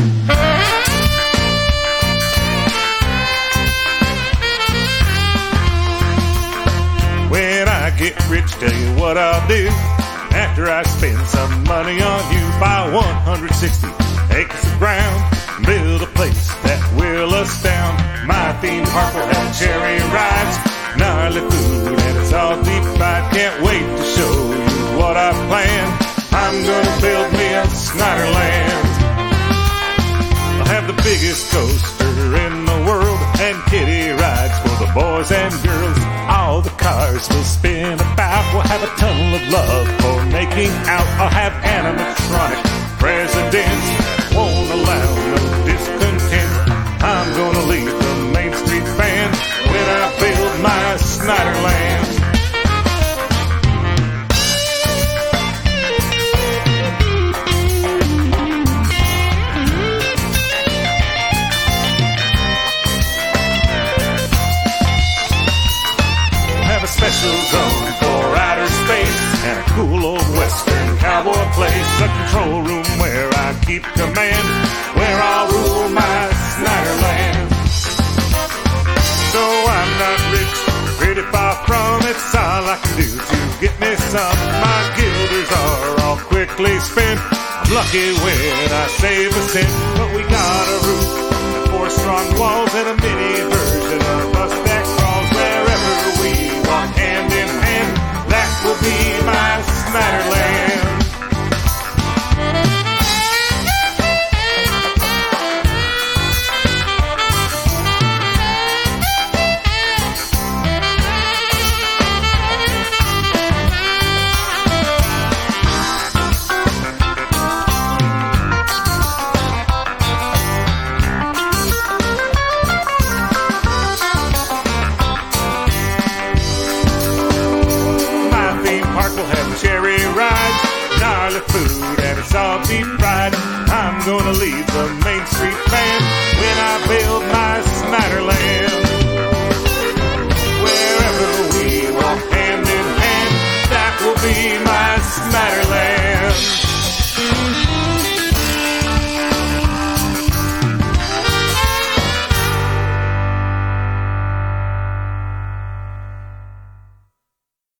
When I get rich, tell you what I'll do. After I spend some money on you, buy 160 acres of ground, build a place that will astound. My theme park will have cherry rides, gnarly food, and it's all deep fried. Can't wait to show you what I plan. I'm gonna build me a Snyderland. I'll have the biggest coaster in the world and kiddie rides for the boys and girls. All the cars will spin about. We'll have a tunnel of love for making out. I'll have animatronic presidents that won't allow no discontent. I'm gonna lead the Main Street Band when I build my Snyderland. Special zone for outer space and a cool old western cowboy place. A control room where I keep command, where I'll rule my Snyderland. So I'm not rich, pretty far from it's all I can do to get me some. My guilders are all quickly spent. I'm lucky when I save a cent. But we got a roof and 4 strong walls and a mini version of us that crawls wherever we walk hand in hand. That will be my Snyderland. Cherry rides, gnarly food, and it's all deep fried. I'm gonna leave the Main Street Band when I build my